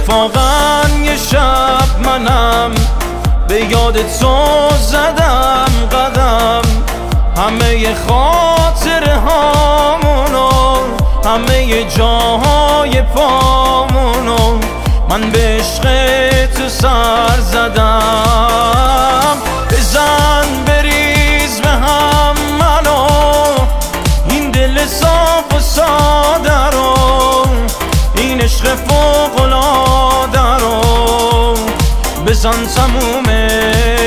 اتفاقا یه شب منم به یاد تو زدم قدم، همه خاطره هامونو، همه جاهای پامونو من به عشق تو سر زدم. بزن بریز به هم منو، این دل صاف و ساده رو، این عشق فوق‌العاده رو بزن تمومه